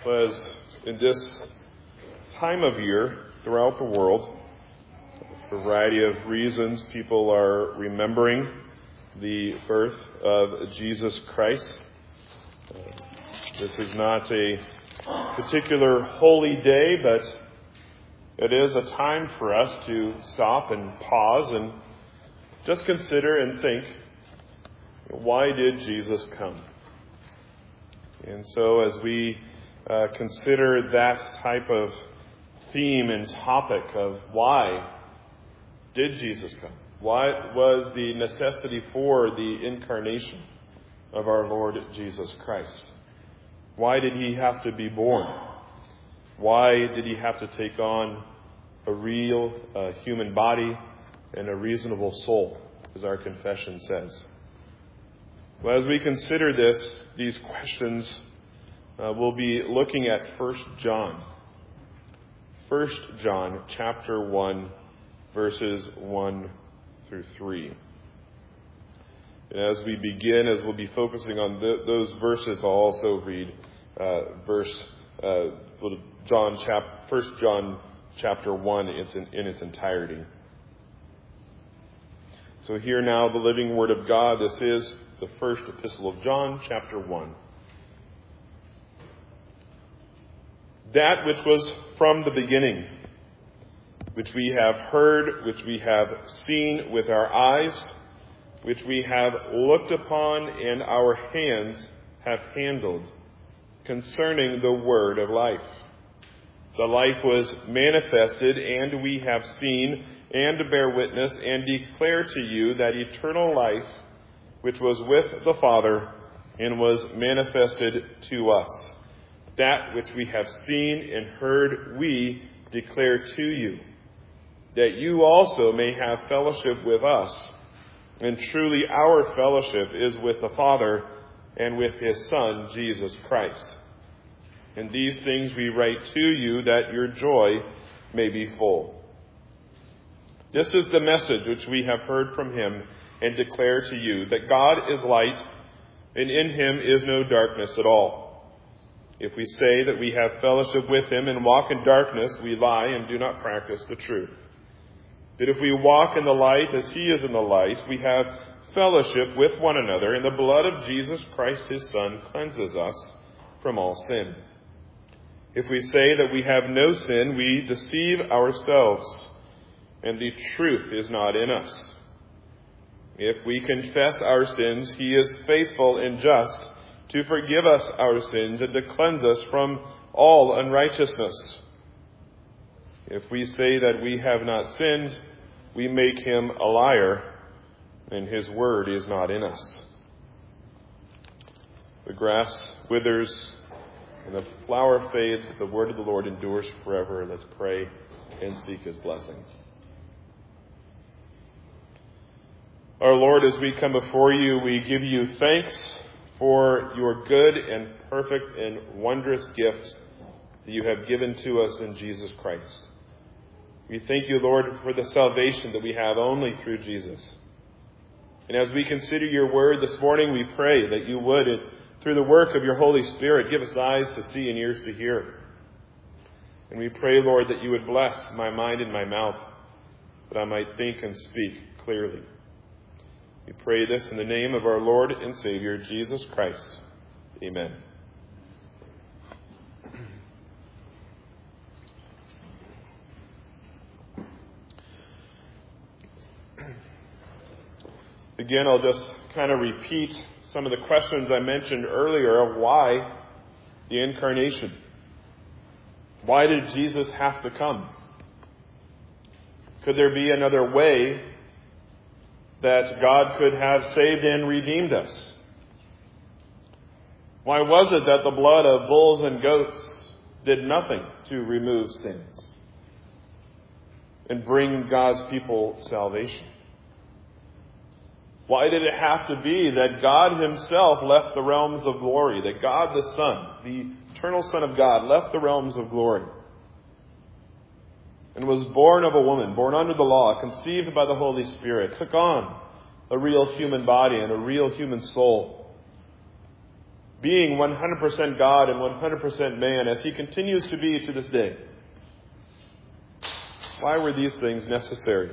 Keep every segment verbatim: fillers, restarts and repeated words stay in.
was in this time of year throughout the world, for a variety of reasons, people are remembering the birth of Jesus Christ. Uh, this is not a particular holy day, but it is a time for us to stop and pause and just consider and think, why did Jesus come? And so as we uh, consider that type of theme and topic of why did Jesus come? What was the necessity for the incarnation of our Lord Jesus Christ? Why did he have to be born? Why did he have to take on a real uh, human body and a reasonable soul, as our confession says? Well, as we consider this, these questions, uh, we'll be looking at First John. First John chapter one, verses one through three. And as we begin, as we'll be focusing on th- those verses, I'll also read uh, verse uh, John chap First John chapter one it's in, in its entirety. So hear now the living word of God. This is the first epistle of John, chapter one. That which was from the beginning, which we have heard, which we have seen with our eyes, which we have looked upon and our hands have handled, concerning the word of life. The life was manifested, and we have seen and bear witness and declare to you that eternal life, which was with the Father and was manifested to us. That which we have seen and heard we declare to you, that you also may have fellowship with us. And truly our fellowship is with the Father and with his Son, Jesus Christ. And these things we write to you, that your joy may be full. This is the message which we have heard from him and declare to you, that God is light, and in him is no darkness at all. If we say that we have fellowship with him and walk in darkness, we lie and do not practice the truth. But if we walk in the light as he is in the light, we have fellowship with one another, and the blood of Jesus Christ his Son cleanses us from all sin. If we say that we have no sin, we deceive ourselves, and the truth is not in us. If we confess our sins, he is faithful and just to forgive us our sins and to cleanse us from all unrighteousness. If we say that we have not sinned, we make him a liar, and his word is not in us. The grass withers and the flower fades, but the word of the Lord endures forever. Let's pray and seek his blessing. Our Lord, as we come before you, we give you thanks for your good and perfect and wondrous gift that you have given to us in Jesus Christ. We thank you, Lord, for the salvation that we have only through Jesus. And as we consider your word this morning, we pray that you would, through the work of your Holy Spirit, give us eyes to see and ears to hear. And we pray, Lord, that you would bless my mind and my mouth, that I might think and speak clearly. We pray this in the name of our Lord and Savior, Jesus Christ. Amen. Again, I'll just kind of repeat some of the questions I mentioned earlier of why the incarnation. Why did Jesus have to come? Could there be another way that God could have saved and redeemed us? Why was it that the blood of bulls and goats did nothing to remove sins and bring God's people salvation? Why did it have to be that God himself left the realms of glory, that God the Son, the eternal Son of God, left the realms of glory and was born of a woman, born under the law, conceived by the Holy Spirit, took on a real human body and a real human soul, being one hundred percent God and one hundred percent man, as he continues to be to this day. Why were these things necessary?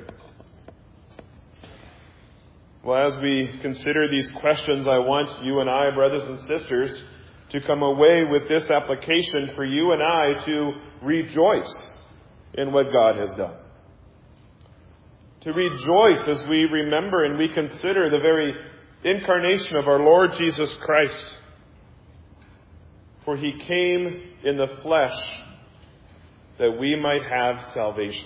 Well, as we consider these questions, I want you and I, brothers and sisters, to come away with this application for you and I to rejoice in what God has done. To rejoice as we remember and we consider the very incarnation of our Lord Jesus Christ. For he came in the flesh that we might have salvation.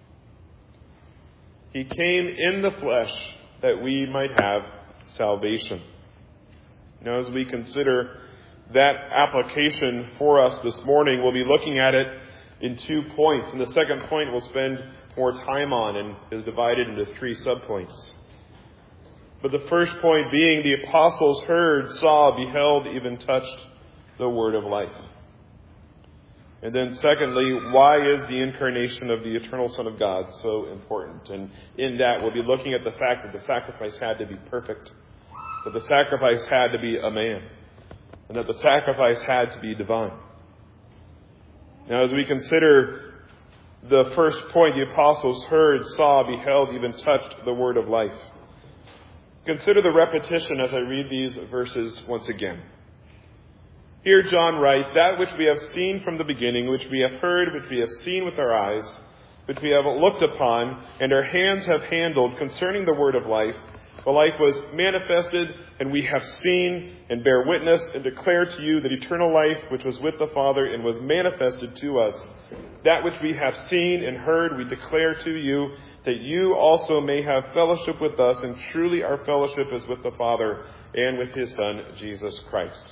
He came in the flesh that we might have salvation. Now, as we consider that application for us this morning, we'll be looking at it in two points. And the second point we'll spend more time on and is divided into three subpoints. But the first point being the apostles heard, saw, beheld, even touched the word of life. And then secondly, why is the incarnation of the eternal Son of God so important? And in that we'll be looking at the fact that the sacrifice had to be perfect, that the sacrifice had to be a man, and that the sacrifice had to be divine. Now, as we consider the first point, the apostles heard, saw, beheld, even touched the word of life. Consider the repetition as I read these verses once again. Here John writes, that which we have seen from the beginning, which we have heard, which we have seen with our eyes, which we have looked upon, and our hands have handled concerning the word of life. The life was manifested, and we have seen and bear witness and declare to you that eternal life which was with the Father and was manifested to us. That which we have seen and heard we declare to you, that you also may have fellowship with us, and truly our fellowship is with the Father and with his Son, Jesus Christ.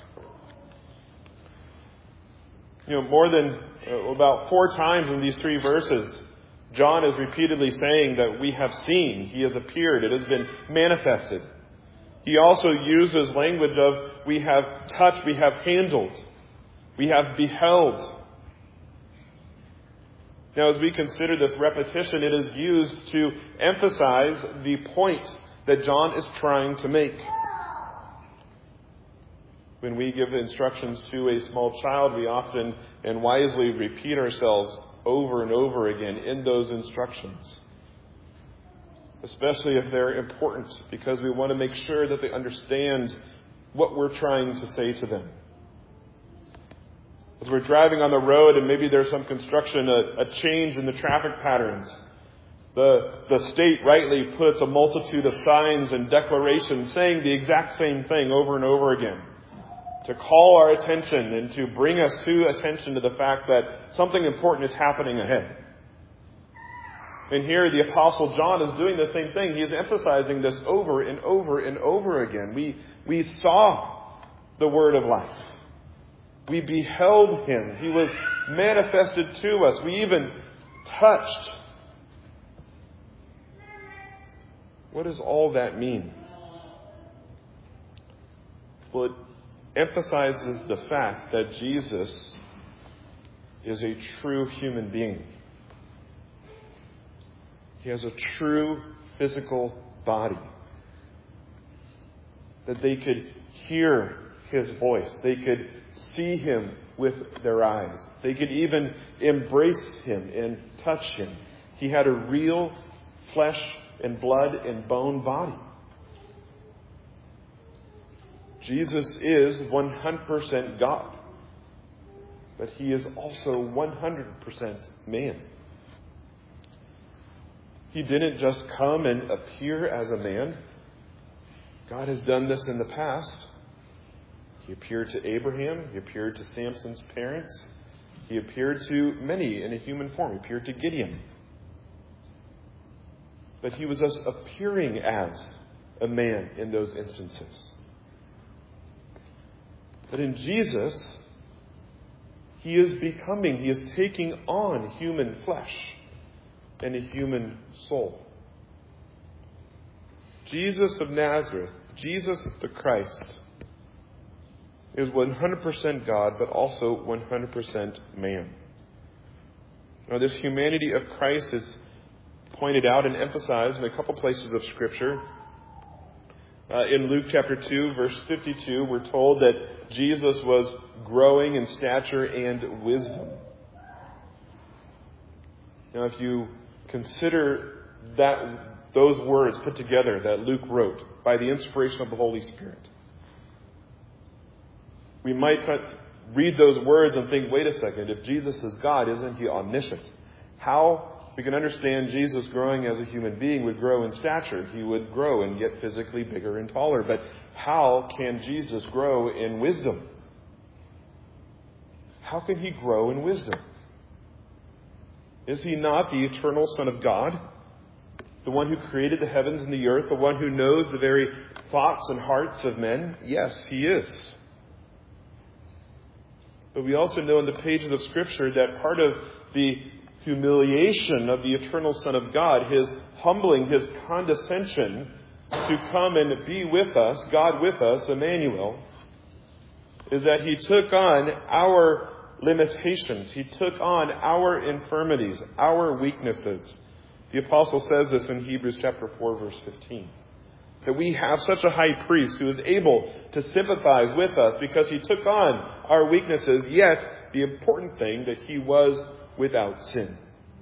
You know, more than uh, about four times in these three verses, John is repeatedly saying that we have seen, he has appeared, it has been manifested. He also uses language of we have touched, we have handled, we have beheld. Now, as we consider this repetition, it is used to emphasize the point that John is trying to make. When we give instructions to a small child, we often and wisely repeat ourselves over and over again in those instructions. Especially if they're important, because we want to make sure that they understand what we're trying to say to them. As we're driving on the road and maybe there's some construction, a, a change in the traffic patterns, the, the state rightly puts a multitude of signs and declarations saying the exact same thing over and over again, to call our attention and to bring us to attention to the fact that something important is happening ahead. And here the Apostle John is doing the same thing. He is emphasizing this over and over and over again. We, we saw the word of life. We beheld him. He was manifested to us. We even touched. What does all that mean? Well, it emphasizes the fact that Jesus is a true human being. He has a true physical body. That they could hear his voice. They could see him with their eyes. They could even embrace him and touch him. He had a real flesh and blood and bone body. Jesus is one hundred percent God, but he is also one hundred percent man. He didn't just come and appear as a man. God has done this in the past. He appeared to Abraham. He appeared to Samson's parents. He appeared to many in a human form. He appeared to Gideon. But he was just appearing as a man in those instances. But in Jesus, he is becoming, he is taking on human flesh and a human soul. Jesus of Nazareth, Jesus the Christ, is one hundred percent God, but also one hundred percent man. Now, this humanity of Christ is pointed out and emphasized in a couple places of Scripture. Uh, in Luke chapter two, verse fifty-two, we're told that Jesus was growing in stature and wisdom. Now, if you consider that those words put together that Luke wrote by the inspiration of the Holy Spirit, we might read those words and think, wait a second, if Jesus is God, isn't he omniscient? How we can understand Jesus growing as a human being would grow in stature. He would grow and get physically bigger and taller. But how can Jesus grow in wisdom? How can he grow in wisdom? Is he not the eternal Son of God? The one who created the heavens and the earth? The one who knows the very thoughts and hearts of men? Yes, he is. But we also know in the pages of Scripture that part of the humiliation of the eternal Son of God, his humbling, his condescension to come and be with us, God with us, Emmanuel, is that he took on our limitations. He took on our infirmities, our weaknesses. The apostle says this in Hebrews chapter four, verse fifteen. That we have such a high priest who is able to sympathize with us because he took on our weaknesses, yet the important thing that he was without sin.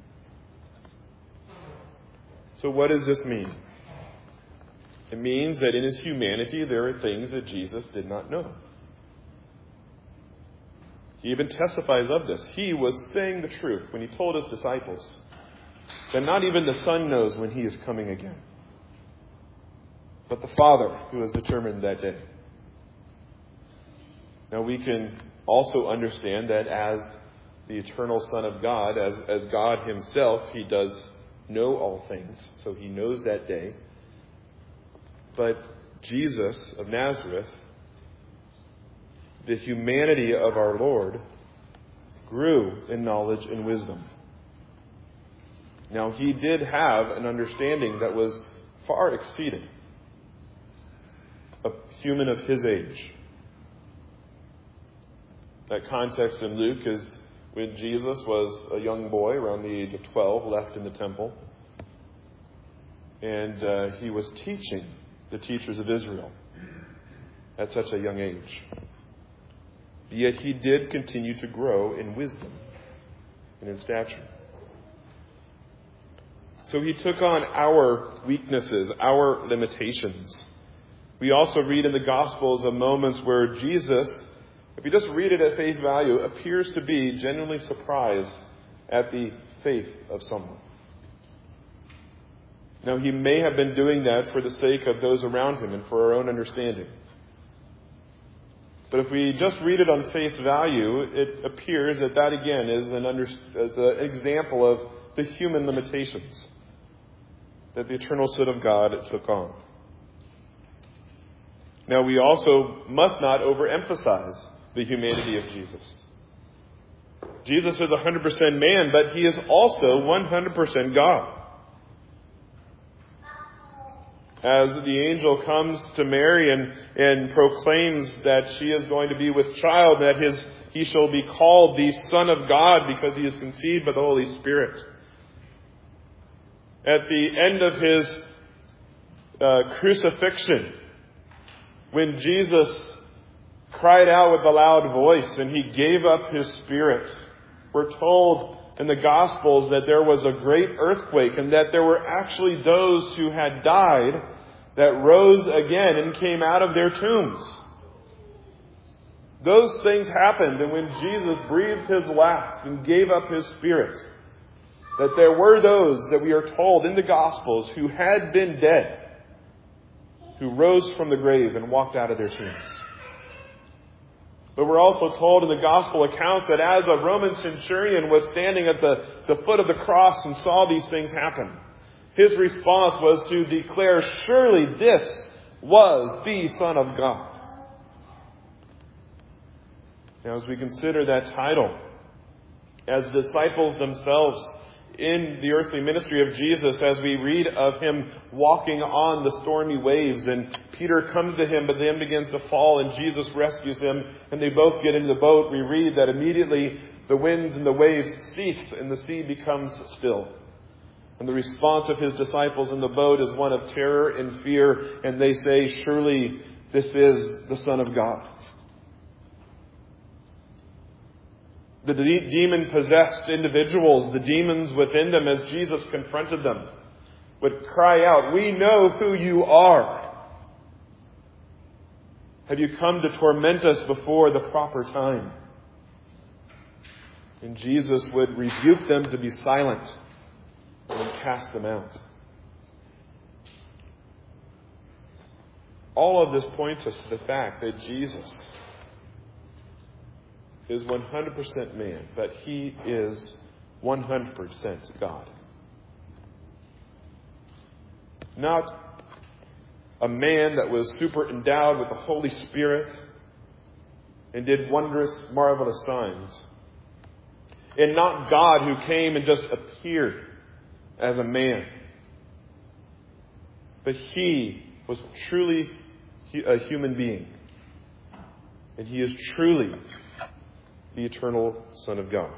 So what does this mean? It means that in his humanity there are things that Jesus did not know. He even testifies of this. He was saying the truth when he told his disciples that not even the Son knows when he is coming again, but the Father who has determined that day. Now we can also understand that as the eternal Son of God, as, as God himself, he does know all things, so he knows that day. But Jesus of Nazareth, the humanity of our Lord, grew in knowledge and wisdom. Now he did have an understanding that was far exceeding a human of his age. That context in Luke is when Jesus was a young boy, around the age of twelve, left in the temple. And uh, he was teaching the teachers of Israel at such a young age. Yet he did continue to grow in wisdom and in stature. So he took on our weaknesses, our limitations. We also read in the Gospels of moments where Jesus, if you just read it at face value, appears to be genuinely surprised at the faith of someone. Now, he may have been doing that for the sake of those around him and for our own understanding. But if we just read it on face value, it appears that that again is an, under, is an example of the human limitations that the eternal Son of God took on. Now, we also must not overemphasize the humanity of Jesus. Jesus is one hundred percent man, but he is also one hundred percent God. As the angel comes to Mary and, and proclaims that she is going to be with child, that his he shall be called the Son of God because he is conceived by the Holy Spirit. At the end of his uh, crucifixion, when Jesus cried out with a loud voice and he gave up his spirit, we're told in the Gospels that there was a great earthquake and that there were actually those who had died that rose again and came out of their tombs. Those things happened, and when Jesus breathed his last and gave up his spirit, that there were those that we are told in the Gospels who had been dead, who rose from the grave and walked out of their tombs. But we're also told in the Gospel accounts that as a Roman centurion was standing at the, the foot of the cross and saw these things happen, his response was to declare, surely this was the Son of God. Now, as we consider that title, as disciples themselves in the earthly ministry of Jesus, as we read of him walking on the stormy waves, and Peter comes to him but then begins to fall and Jesus rescues him and they both get into the boat, we read that immediately the winds and the waves cease and the sea becomes still. And the response of his disciples in the boat is one of terror and fear, and they say, surely this is the Son of God. The de- demon-possessed individuals, the demons within them, as Jesus confronted them, would cry out, we know who you are. Have you come to torment us before the proper time? And Jesus would rebuke them to be silent and cast them out. All of this points us to the fact that Jesus is one hundred percent man, but he is one hundred percent God. Not a man that was super endowed with the Holy Spirit and did wondrous, marvelous signs. And not God who came and just appeared as a man. But he was truly a human being. And he is truly the eternal Son of God.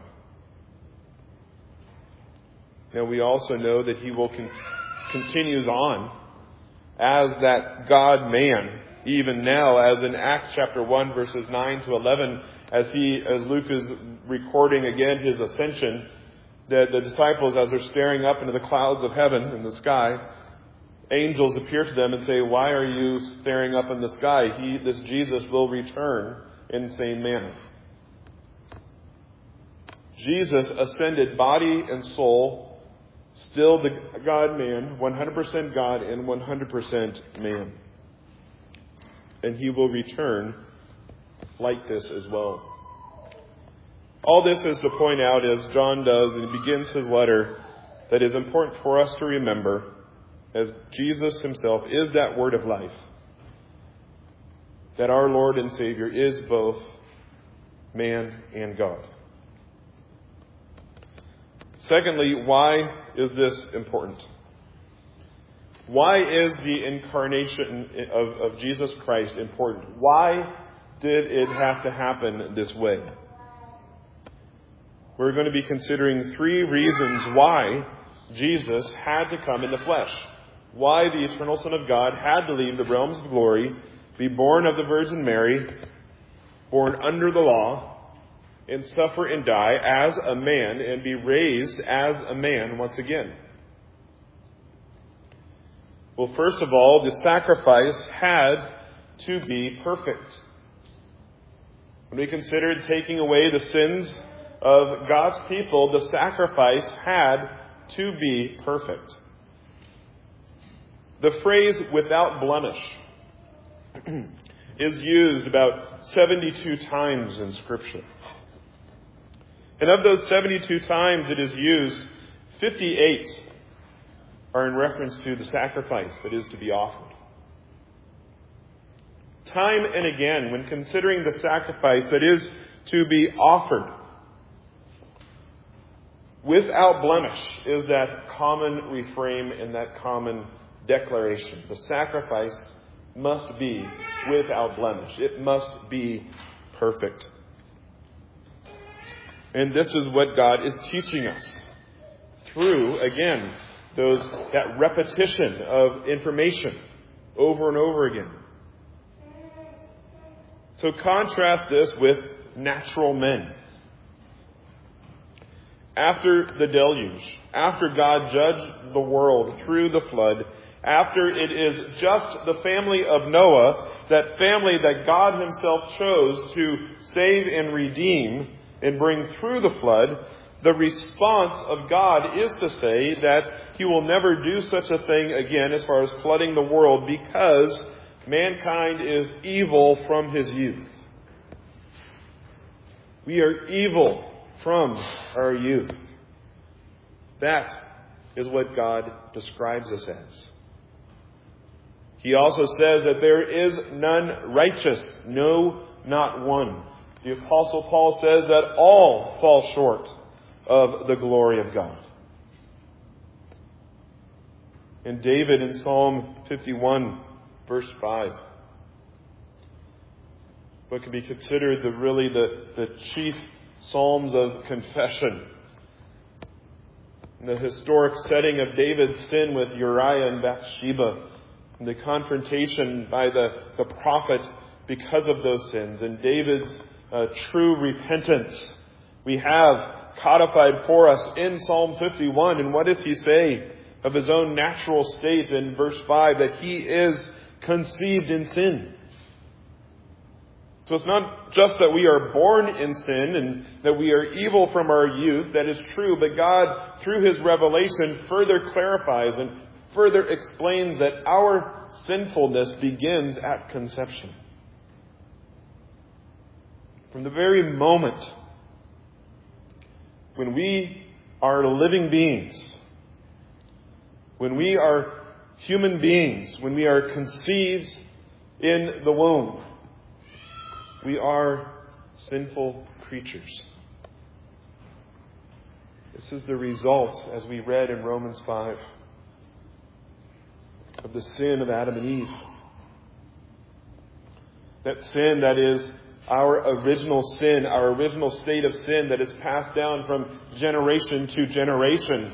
Now we also know that he will con- continues on as that God-man, even now, as in Acts chapter one, verses nine to eleven, as he, as Luke is recording again his ascension, that the disciples, as they're staring up into the clouds of heaven in the sky, angels appear to them and say, why are you staring up in the sky? He, this Jesus will return in the same manner. Jesus ascended body and soul, still the God-man, one hundred percent God and one hundred percent man. And he will return like this as well. All this is to point out, as John does, and he begins his letter, that is important for us to remember, as Jesus himself is that word of life, that our Lord and Savior is both man and God. Secondly, why is this important? Why is the incarnation of, of Jesus Christ important? Why did it have to happen this way? We're going to be considering three reasons why Jesus had to come in the flesh. Why the eternal Son of God had to leave the realms of glory, be born of the Virgin Mary, born under the law, and suffer and die as a man and be raised as a man once again. Well, first of all, the sacrifice had to be perfect. When we considered taking away the sins of God's people, the sacrifice had to be perfect. The phrase without blemish is used about seventy-two times in Scripture. And of those seventy-two times it is used, fifty-eight are in reference to the sacrifice that is to be offered. Time and again, when considering the sacrifice that is to be offered, without blemish is that common refrain and that common declaration. The sacrifice must be without blemish. It must be perfect. And this is what God is teaching us through, again, those that repetition of information over and over again. So contrast this with natural men. After the deluge, after God judged the world through the flood, after it is just the family of Noah, that family that God himself chose to save and redeem and bring through the flood, the response of God is to say that he will never do such a thing again as far as flooding the world, because mankind is evil from his youth. We are evil from our youth. That is what God describes us as. He also says that there is none righteous, no, not one. The Apostle Paul says that all fall short of the glory of God. And David in Psalm fifty-one, verse five, what can be considered the really the, the chief psalms of confession. in the historic setting of David's sin with Uriah and Bathsheba, and the confrontation by the, the prophet because of those sins, and David's uh, true repentance, we have codified for us in Psalm fifty-one. And what does he say of his own natural state in verse five? That he is conceived in sin. So it's not just that we are born in sin and that we are evil from our youth. That is true. But God, through his revelation, further clarifies and further explains that our sinfulness begins at conception. From the very moment when we are living beings, when we are human beings, when we are conceived in the womb, we are sinful creatures. This is the result, as we read in Romans five, of the sin of Adam and Eve. That sin that is our original sin, our original state of sin that is passed down from generation to generation.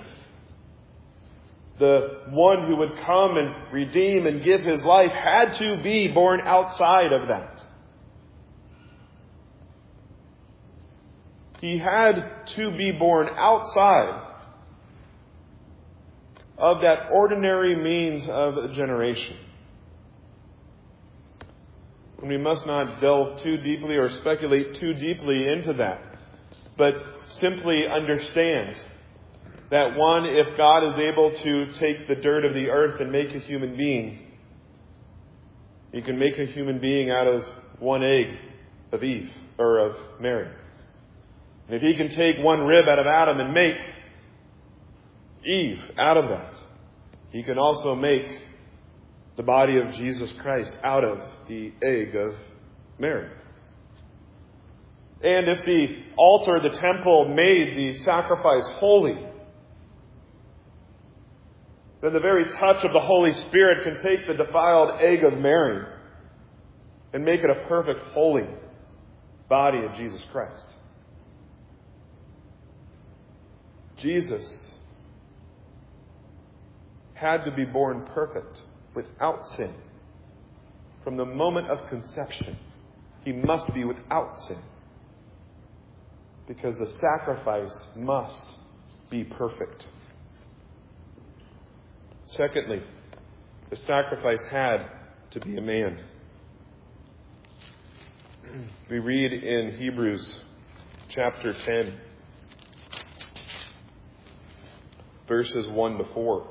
The one who would come and redeem and give his life had to be born outside of that. He had to be born outside of that ordinary means of generation. And we must not delve too deeply or speculate too deeply into that, but simply understand that one, if God is able to take the dirt of the earth and make a human being, He can make a human being out of one egg of Eve, or of Mary. And if He can take one rib out of Adam and make Eve out of that, He can also make the body of Jesus Christ out of the egg of Mary. And if the altar, the temple, made the sacrifice holy, then the very touch of the Holy Spirit can take the defiled egg of Mary and make it a perfect, holy body of Jesus Christ. Jesus had to be born perfect, without sin. From the moment of conception, He must be without sin. Because the sacrifice must be perfect. Secondly, the sacrifice had to be a man. We read in Hebrews chapter ten, verses one to four.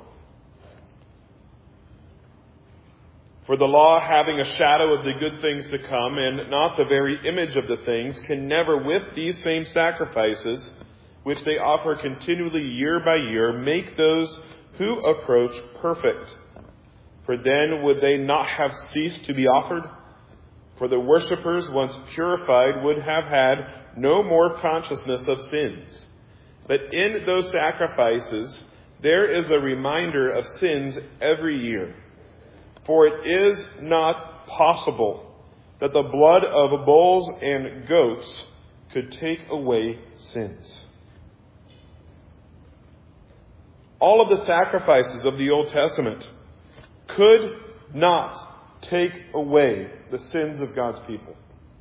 For the law, having a shadow of the good things to come, and not the very image of the things, can never, with these same sacrifices, which they offer continually year by year, make those who approach perfect. For then would they not have ceased to be offered? For the worshippers, once purified, would have had no more consciousness of sins. But in those sacrifices, there is a reminder of sins every year. For it is not possible that the blood of bulls and goats could take away sins. All of the sacrifices of the Old Testament could not take away the sins of God's people.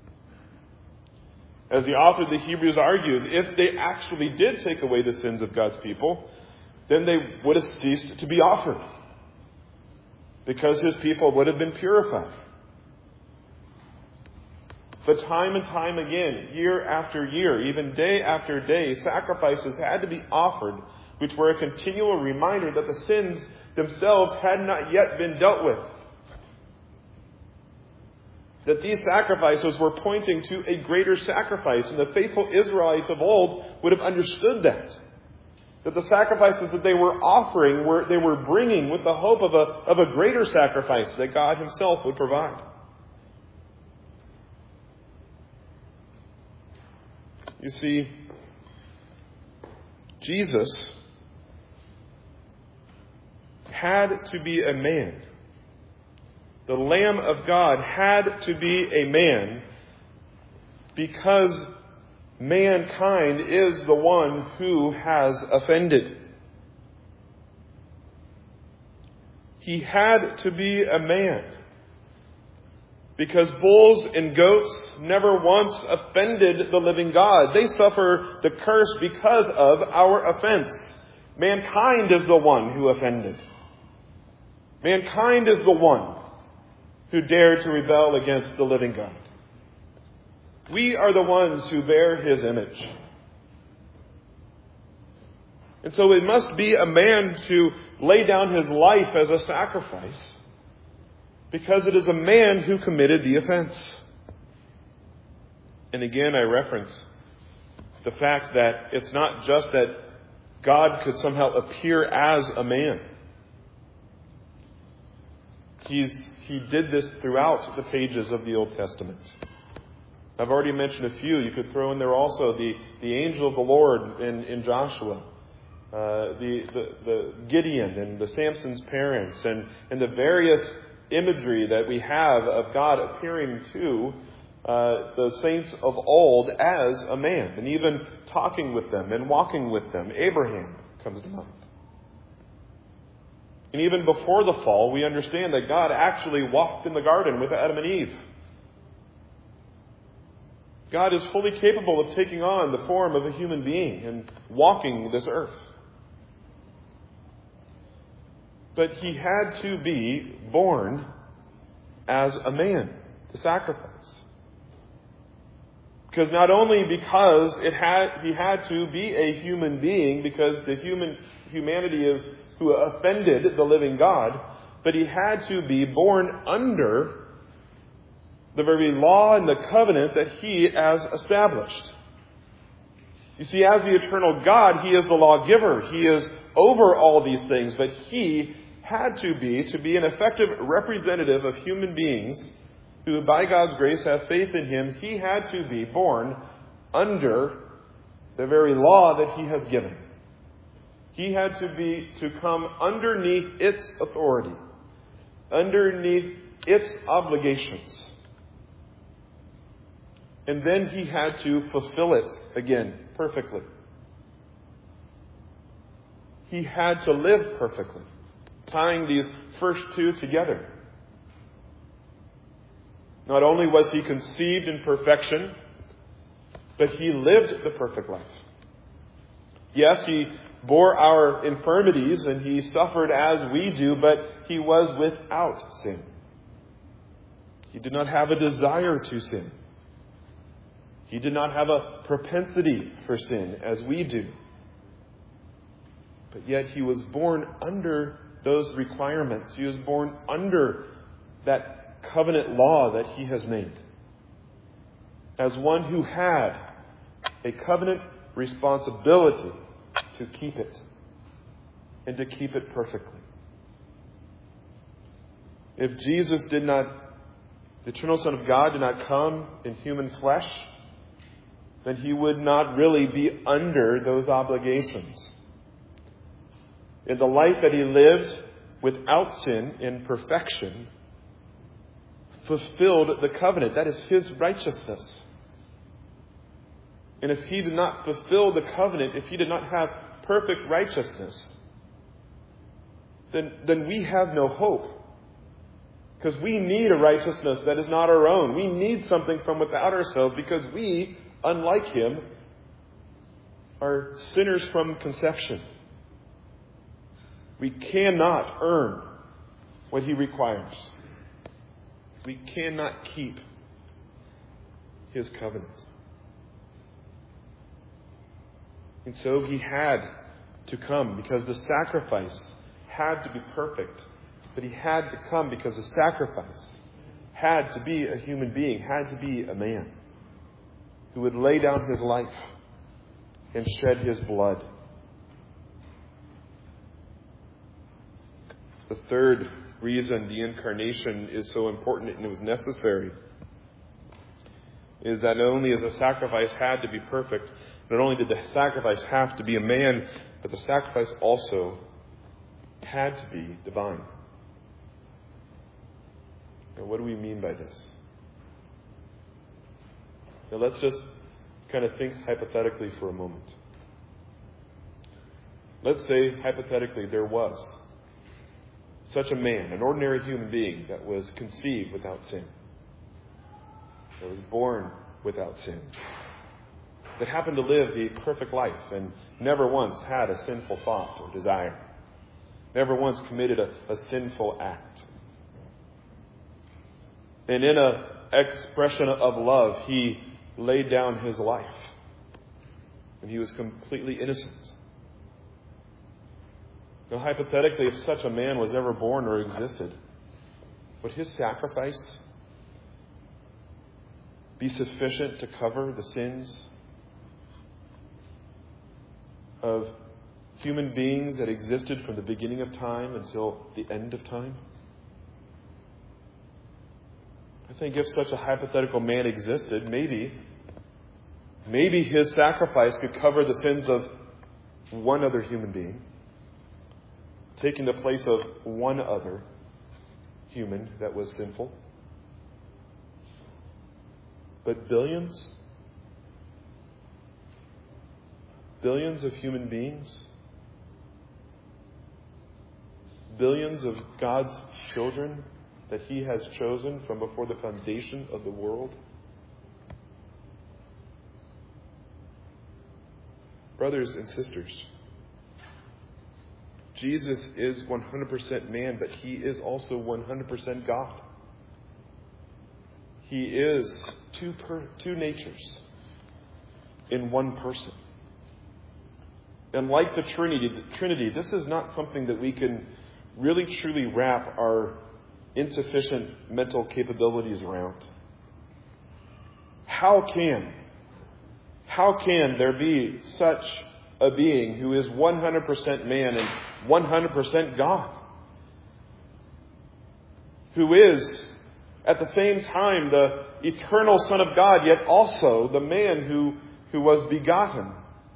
As the author of the Hebrews argues, if they actually did take away the sins of God's people, then they would have ceased to be offered, because His people would have been purified. But time and time again, year after year, even day after day, sacrifices had to be offered, which were a continual reminder that the sins themselves had not yet been dealt with. That these sacrifices were pointing to a greater sacrifice, and the faithful Israelites of old would have understood that. That the sacrifices that they were offering, were they were bringing with the hope of a, of a greater sacrifice that God Himself would provide. You see, Jesus had to be a man. The Lamb of God had to be a man because mankind is the one who has offended. He had to be a man. Because bulls and goats never once offended the living God. They suffer the curse because of our offense. Mankind is the one who offended. Mankind is the one who dared to rebel against the living God. We are the ones who bear His image. And so it must be a man to lay down his life as a sacrifice, because it is a man who committed the offense. And again, I reference the fact that it's not just that God could somehow appear as a man. He's, he did this throughout the pages of the Old Testament. I've already mentioned a few. You could throw in there also the, the angel of the Lord in, in Joshua. Uh, the, the, the Gideon and the Samson's parents, and, and the various imagery that we have of God appearing to uh, the saints of old as a man, and even talking with them and walking with them. Abraham comes to mind. And even before the fall, we understand that God actually walked in the garden with Adam and Eve. God is fully capable of taking on the form of a human being and walking this earth. But He had to be born as a man to sacrifice. Because not only because it had, He had to be a human being, because the human humanity is who offended the living God, but He had to be born under the very law and the covenant that He has established. You see, as the eternal God, He is the lawgiver. He is over all these things, but He had to be, to be an effective representative of human beings who, by God's grace, have faith in Him. He had to be born under the very law that He has given. He had to be, to come underneath its authority, underneath its obligations. And then He had to fulfill it again perfectly. He had to live perfectly, tying these first two together. Not only was He conceived in perfection, but He lived the perfect life. Yes, He bore our infirmities and He suffered as we do, but He was without sin. He did not have a desire to sin. He did not have a propensity for sin as we do. But yet He was born under those requirements. He was born under that covenant law that He has made, as one who had a covenant responsibility to keep it, and to keep it perfectly. If Jesus did not, the eternal Son of God did not come in human flesh, then He would not really be under those obligations. In the life that He lived without sin in perfection, fulfilled the covenant. That is His righteousness. And if He did not fulfill the covenant, if He did not have perfect righteousness, then, then we have no hope. Because we need a righteousness that is not our own. We need something from without ourselves, because we, unlike Him, are sinners from conception. We cannot earn what He requires. We cannot keep His covenant. And so He had to come, because the sacrifice had to be perfect. But He had to come because the sacrifice had to be a human being, had to be a man who would lay down his life and shed his blood. The third reason the incarnation is so important and it was necessary is that not only is the sacrifice had to be perfect, not only did the sacrifice have to be a man, but the sacrifice also had to be divine. Now, what do we mean by this? Now, let's just kind of think hypothetically for a moment. Let's say, hypothetically, there was such a man, an ordinary human being that was conceived without sin, that was born without sin, that happened to live the perfect life and never once had a sinful thought or desire, never once committed a, a sinful act. And in an expression of love, he laid down his life. And he was completely innocent. Now, hypothetically, if such a man was ever born or existed, would his sacrifice be sufficient to cover the sins of human beings that existed from the beginning of time until the end of time? I think if such a hypothetical man existed, maybe, maybe his sacrifice could cover the sins of one other human being, taking the place of one other human that was sinful. But billions, billions of human beings, billions of God's children that he has chosen from before the foundation of the world. Brothers and sisters, Jesus is one hundred percent man, but he is also one hundred percent God. He is two, per, two natures in one person. And like the Trinity, the Trinity, this is not something that we can really truly wrap our insufficient mental capabilities around. How can, how can there be such a being who is one hundred percent man and one hundred percent God? Who is at the same time the eternal Son of God, yet also the man who, who was begotten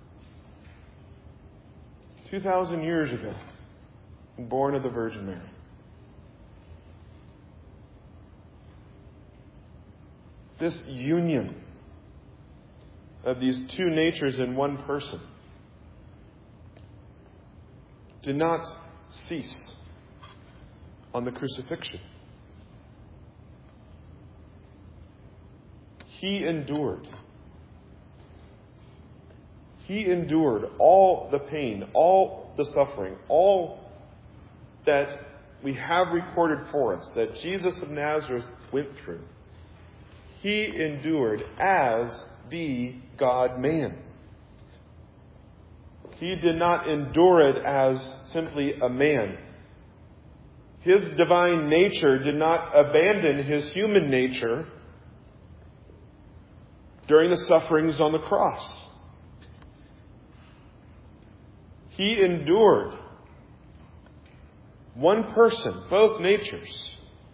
two thousand years ago and born of the Virgin Mary. This union of these two natures in one person did not cease on the crucifixion. He endured. He endured all the pain, all the suffering, all that we have recorded for us, that Jesus of Nazareth went through. He endured as the God-man. He did not endure it as simply a man. His divine nature did not abandon his human nature during the sufferings on the cross. He endured one person, both natures.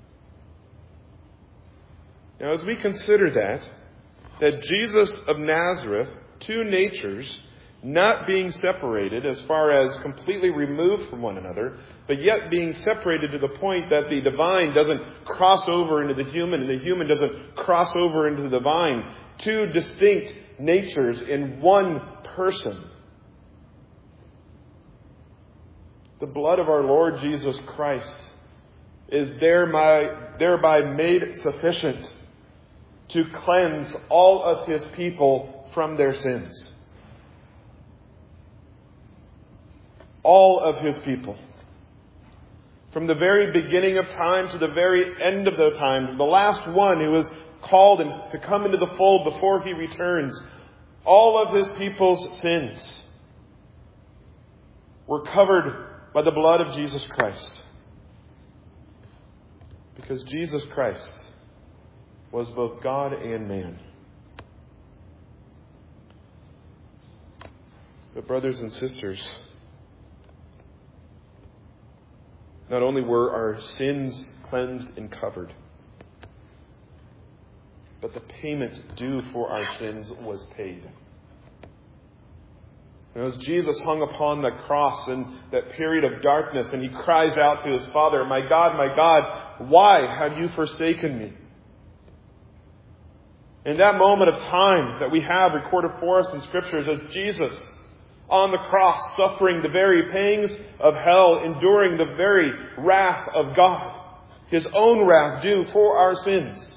Now, as we consider that, that Jesus of Nazareth, two natures, not being separated as far as completely removed from one another, but yet being separated to the point that the divine doesn't cross over into the human and the human doesn't cross over into the divine. Two distinct natures in one person. The blood of our Lord Jesus Christ is thereby, thereby made sufficient to cleanse all of his people from their sins. All of his people. From the very beginning of time to the very end of the time, the last one who was called to come into the fold before he returns, all of his people's sins were covered by the blood of Jesus Christ. Because Jesus Christ was both God and man. But brothers and sisters, not only were our sins cleansed and covered, but the payment due for our sins was paid. And as Jesus hung upon the cross in that period of darkness, and he cries out to his Father, "My God, my God, why have you forsaken me?" In that moment of time that we have recorded for us in Scriptures, as Jesus, on the cross, suffering the very pangs of hell, enduring the very wrath of God, His own wrath due for our sins.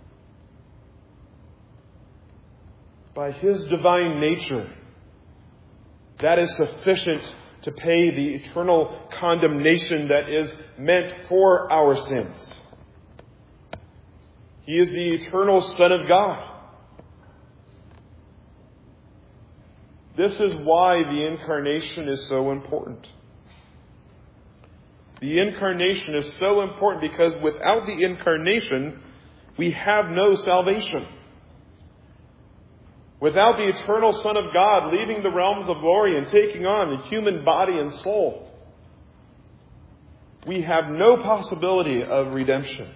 By His divine nature, that is sufficient to pay the eternal condemnation that is meant for our sins. He is the eternal Son of God. This is why the Incarnation is so important. The Incarnation is so important because without the Incarnation, we have no salvation. Without the eternal Son of God leaving the realms of glory and taking on a human body and soul, we have no possibility of redemption.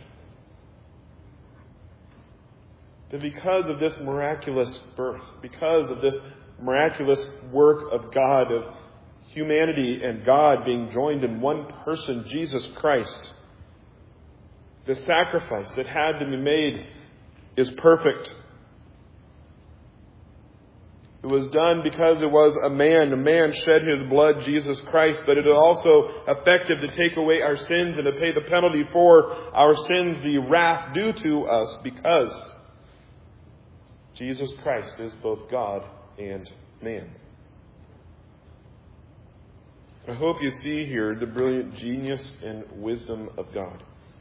But because of this miraculous birth, because of this miraculous work of God, of humanity and God being joined in one person, Jesus Christ, the sacrifice that had to be made is perfect. It was done because it was a man. A man shed his blood, Jesus Christ, but it is also effective to take away our sins and to pay the penalty for our sins, the wrath due to us, because Jesus Christ is both God and man. I hope you see here the brilliant genius and wisdom of God.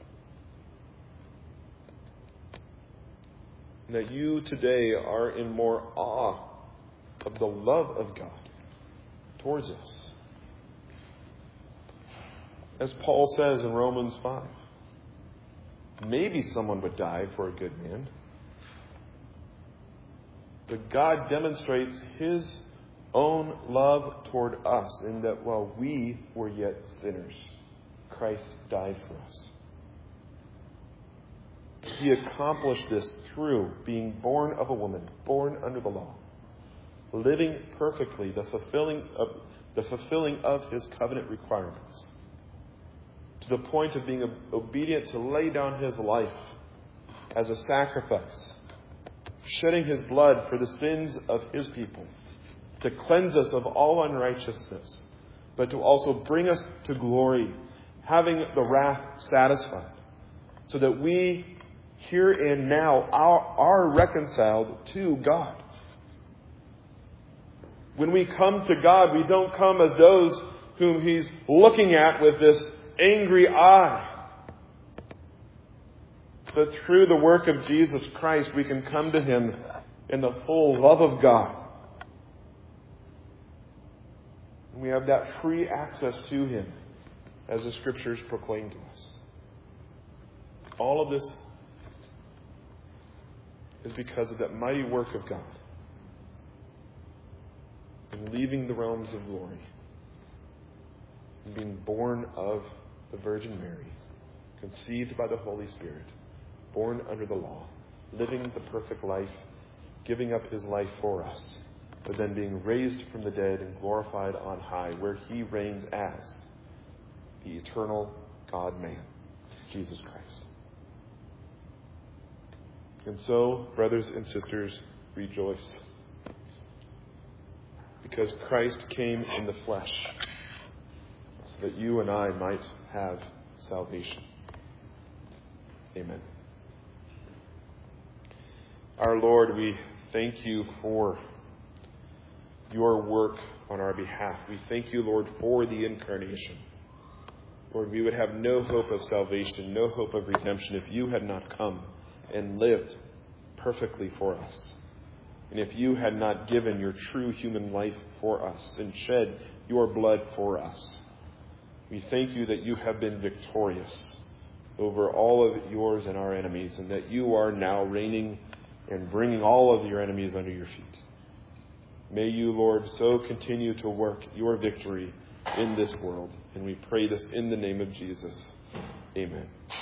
And that you today are in more awe of the love of God towards us. As Paul says in Romans five, maybe someone would die for a good man. But God demonstrates His own love toward us in that while we were yet sinners, Christ died for us. He accomplished this through being born of a woman, born under the law, living perfectly, the fulfilling of, the fulfilling of His covenant requirements, to the point of being obedient to lay down His life as a sacrifice, shedding His blood for the sins of His people, to cleanse us of all unrighteousness, but to also bring us to glory, having the wrath satisfied, so that we here and now are, are reconciled to God. When we come to God, we don't come as those whom He's looking at with this angry eye. But through the work of Jesus Christ, we can come to Him in the full love of God. And we have that free access to Him, as the Scriptures proclaim to us. All of this is because of that mighty work of God in leaving the realms of glory and being born of the Virgin Mary, conceived by the Holy Spirit, born under the law, living the perfect life, giving up His life for us, but then being raised from the dead and glorified on high, where He reigns as the eternal God-man, Jesus Christ. And so, brothers and sisters, rejoice, because Christ came in the flesh so that you and I might have salvation. Amen. Our Lord, we thank You for Your work on our behalf. We thank You, Lord, for the Incarnation. Lord, we would have no hope of salvation, no hope of redemption if You had not come and lived perfectly for us. And if You had not given Your true human life for us and shed Your blood for us. We thank You that You have been victorious over all of Yours and our enemies, and that You are now reigning and bringing all of Your enemies under Your feet. May You, Lord, so continue to work Your victory in this world. And we pray this in the name of Jesus. Amen.